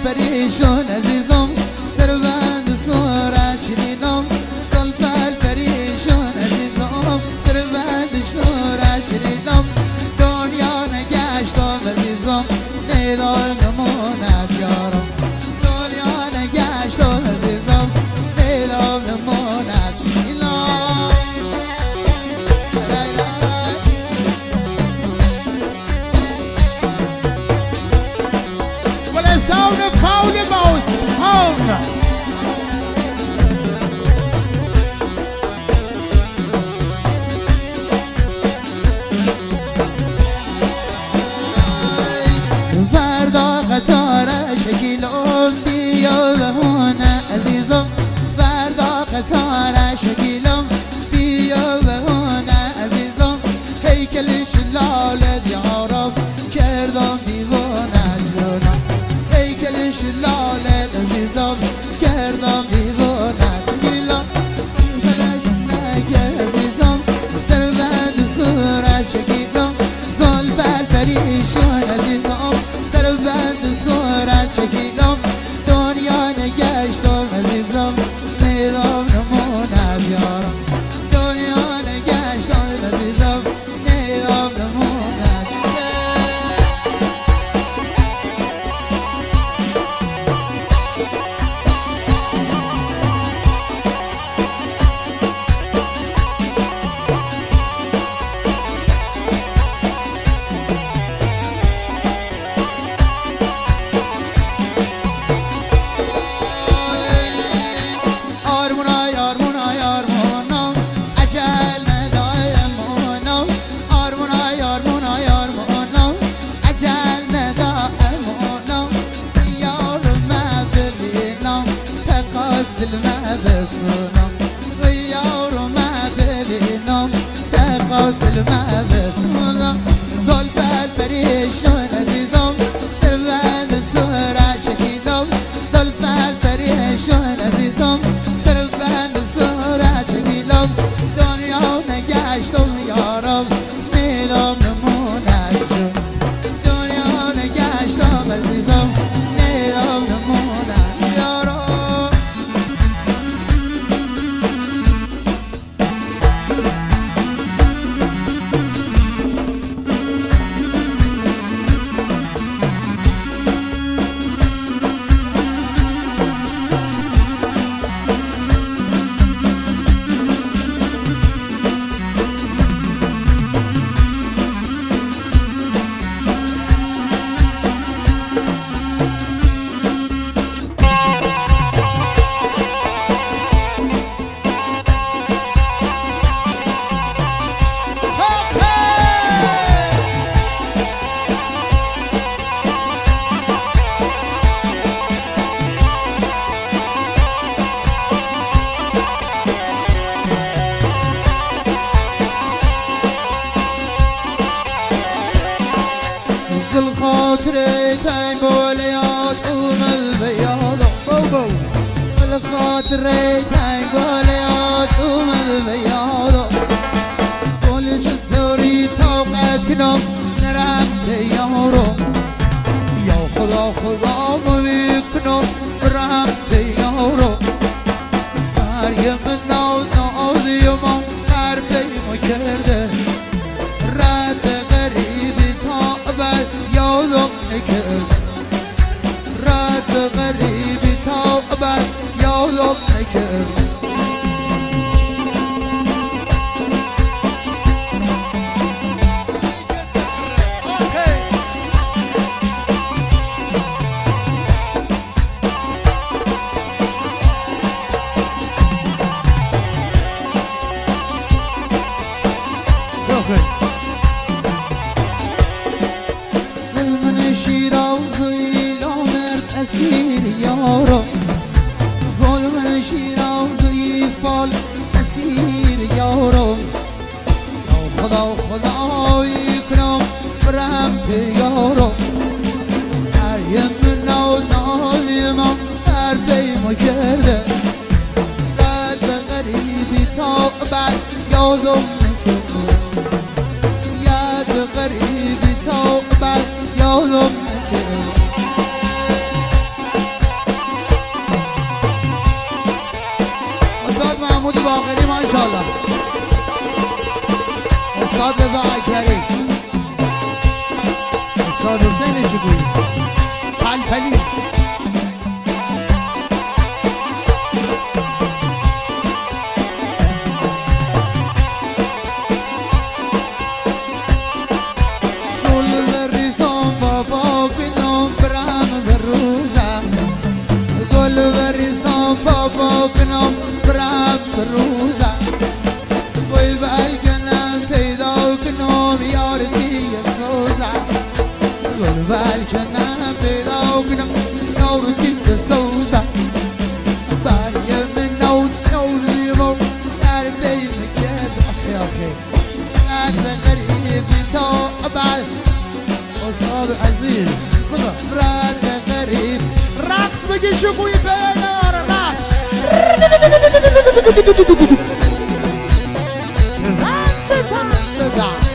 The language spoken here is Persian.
پریشان عزیزم سربند صورت شنیدم زلف پریشان عزیزم سربند صورت شنیدم دنیا نگشتم عزیزم نیدار نموند یارم دنیا نگشتم عزیزم نیدار نموند شنیدم Sound of Pauli Mouse, pound. فردا قطار شکیلم بیا بهونه عزیزم فردا قطار شکیلم بیا بهونه عزیزم هیکل شلال دیارم کردم دیوانه جونم هیکل شلال عزیزم کردم دیوانه شکیلم فلشنک عزیزم سربند صورت شکیلم زلف پریشان عزیزم سربند صورت شکیلم دنیا نگشتم عزیزم نیدم نموند یارم دنیا نگشتم عزیزم نیدم نموند دل ما بسونم غیار ما ببینم درخواست دل ما بسونم زلف پریشان عزیزم سربند صورت شکیلم زلف پریشان عزیزم سربند صورت شکیلم دنیا نگشتم یارم نیدم نموند جون دنیا نگشتم عزیزم نیدم نموند یارم الخاطر تنگ بالیات اومد به یادم بابا الخاطر تنگ بالیات اومد به یادم گل چطوری طاقت کنم نرم به یارم یا خدا خدا میکنم برم به یارم مریم نازی ما حرفی ما کرده رد غریبی تا ابد یادم نکرد رد غریبی تا ابد یادم نکرد من شیرازی لامرد اسیر یارم گل من شیرازی فال اسیر یارم خدا خدایی کنم برم به یارم مریم نازی من حرفی ما کرده رد غریبی تا بعد یادم نکرد یاد غریبی تا بعد یادم نکرد استاد رضا اکبری استاد حسین شکویی پلپلی بابا کنم برم روزه گل بلکنم پیدا کنم یار دیگه سوزه گل بلکنم پیدا کنم یار دیگه سوزه بریم نوزیمو در بیم کرد آخی نقل غریبی تا ابد استاد عزیز رد غریب رقص بگی شکوی بینار رقص Run,